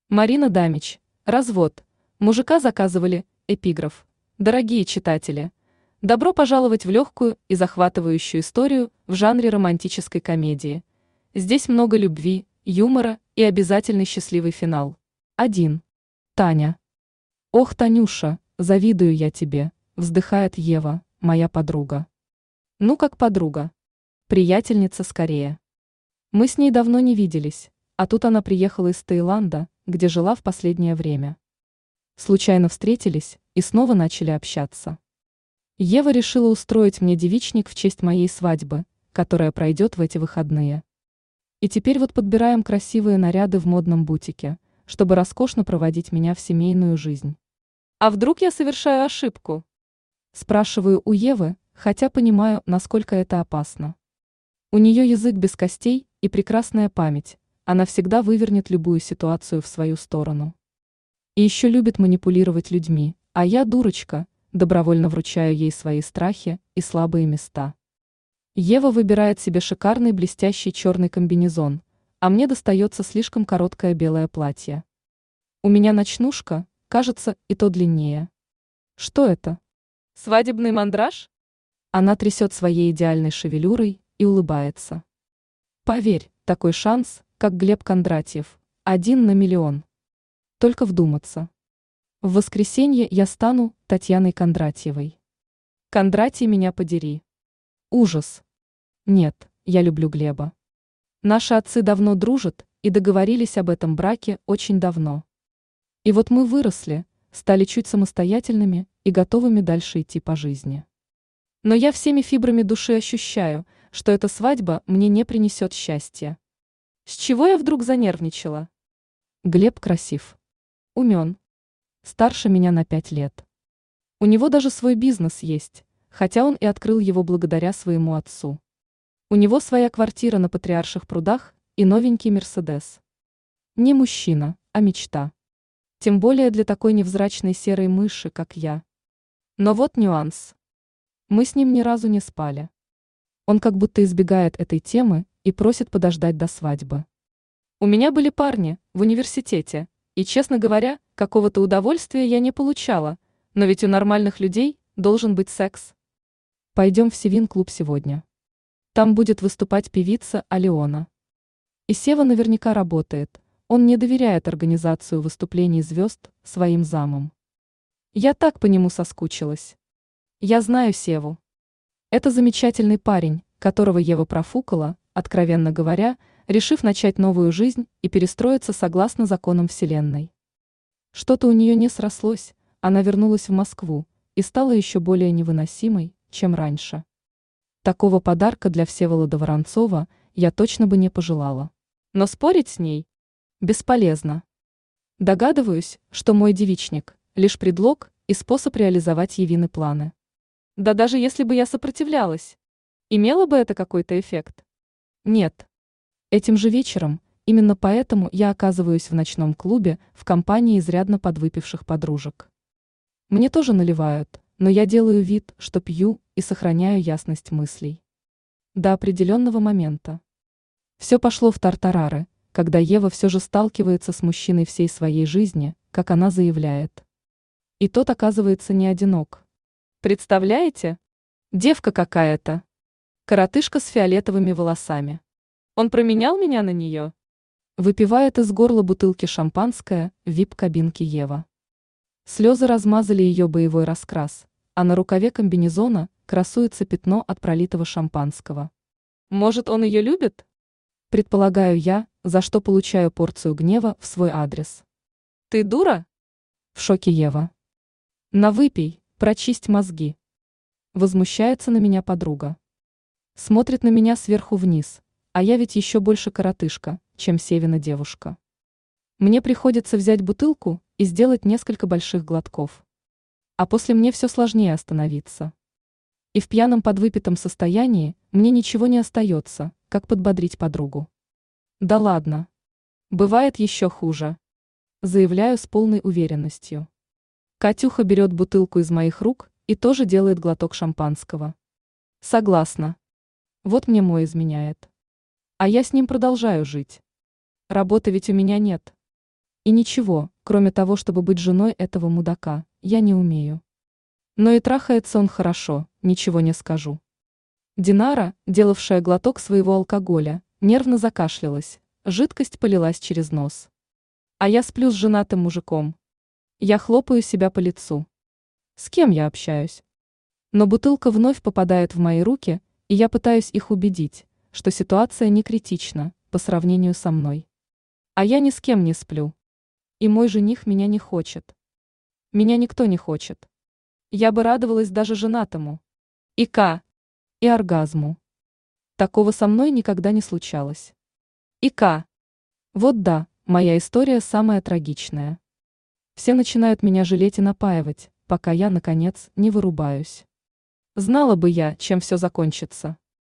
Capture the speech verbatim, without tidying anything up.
Марина Дамич. Развод. Мужика заказывали. Эпиграф. Дорогие читатели, добро пожаловать в легкую и захватывающую историю в жанре романтической комедии. Здесь много любви, юмора и обязательный счастливый финал. один. Таня. Ох, Танюша, завидую я тебе, вздыхает Ева, моя подруга. Ну как подруга? Приятельница скорее. Мы с ней давно не виделись, а тут она приехала из Таиланда, где жила в последнее время. Случайно встретились и снова начали общаться. Ева решила устроить мне девичник в честь моей свадьбы, которая пройдет в эти выходные. И теперь вот подбираем красивые наряды в модном бутике, чтобы роскошно проводить меня в семейную жизнь. А вдруг я совершаю ошибку? Спрашиваю у Евы, хотя понимаю, насколько это опасно. У нее язык без костей и прекрасная память, она всегда вывернет любую ситуацию в свою сторону. И еще любит манипулировать людьми, а я, дурочка, добровольно вручаю ей свои страхи и слабые места. Ева выбирает себе шикарный блестящий черный комбинезон, а мне достается слишком короткое белое платье. У меня ночнушка, кажется, и то длиннее. Что это? Свадебный мандраж? Она трясет своей идеальной шевелюрой и улыбается. Поверь, такой шанс, как Глеб Кондратьев, один на миллион. Только вдуматься. В воскресенье я стану Татьяной Кондратьевой. Кондратий, меня подери. Ужас. Нет, я люблю Глеба. Наши отцы давно дружат и договорились об этом браке очень давно. И вот мы выросли, стали чуть самостоятельными и готовыми дальше идти по жизни. Но я всеми фибрами души ощущаю, что эта свадьба мне не принесет счастья. С чего я вдруг занервничала? Глеб красив. Умен. Старше меня на пять лет. У него даже свой бизнес есть, хотя он и открыл его благодаря своему отцу. У него своя квартира на Патриарших прудах и новенький Мерседес. Не мужчина, а мечта. Тем более для такой невзрачной серой мыши, как я. Но вот нюанс. Мы с ним ни разу не спали. Он как будто избегает этой темы и просит подождать до свадьбы. У меня были парни в университете, и, честно говоря, какого-то удовольствия я не получала, но ведь у нормальных людей должен быть секс. Пойдем в Севин-клуб сегодня. Там будет выступать певица Алиона. И Сева наверняка работает, он не доверяет организацию выступлений звезд своим замам. Я так по нему соскучилась. Я знаю Севу. Это замечательный парень, которого Ева профукала, откровенно говоря, решив начать новую жизнь и перестроиться согласно законам Вселенной. Что-то у нее не срослось, она вернулась в Москву и стала еще более невыносимой, чем раньше. Такого подарка для Всеволода Воронцова я точно бы не пожелала. Но спорить с ней бесполезно. Догадываюсь, что мой девичник – лишь предлог и способ реализовать Евины планы. Да даже если бы я сопротивлялась, имело бы это какой-то эффект? Нет. Этим же вечером, именно поэтому я оказываюсь в ночном клубе в компании изрядно подвыпивших подружек. Мне тоже наливают, но я делаю вид, что пью и сохраняю ясность мыслей. До определенного момента. Все пошло в тартарары, когда Ева все же сталкивается с мужчиной всей своей жизни, как она заявляет. И тот оказывается не одинок. Представляете? Девка какая-то. Коротышка с фиолетовыми волосами. Он променял меня на нее? Выпивает из горла бутылки шампанское в вип-кабинке Ева. Слезы размазали ее боевой раскрас, а на рукаве комбинезона красуется пятно от пролитого шампанского. Может, он ее любит? Предполагаю я, за что получаю порцию гнева в свой адрес. Ты дура? В шоке Ева. На выпей, прочисть мозги. Возмущается на меня подруга. Смотрит на меня сверху вниз, а я ведь еще больше коротышка, чем Севина девушка. Мне приходится взять бутылку и сделать несколько больших глотков. А после мне все сложнее остановиться. И в пьяном подвыпитом состоянии мне ничего не остается, как подбодрить подругу. Да ладно. Бывает еще хуже. Заявляю с полной уверенностью. Катюха берет бутылку из моих рук и тоже делает глоток шампанского. Согласна. Вот мне мой изменяет. А я с ним продолжаю жить. Работы ведь у меня нет. И ничего, кроме того, чтобы быть женой этого мудака, я не умею. Но и трахается он хорошо, ничего не скажу. Динара, делавшая глоток своего алкоголя, нервно закашлялась, жидкость полилась через нос. А я сплю с женатым мужиком. Я хлопаю себя по лицу. С кем я общаюсь? Но бутылка вновь попадает в мои руки, и я пытаюсь их убедить, что ситуация не критична по сравнению со мной. А я ни с кем не сплю. И мой жених меня не хочет. Меня никто не хочет. Я бы радовалась даже женатому. Ика. И оргазму. Такого со мной никогда не случалось. Ика. Вот да, моя история самая трагичная. Все начинают меня жалеть и напаивать, пока я, наконец, не вырубаюсь. Знала бы я, чем все закончится.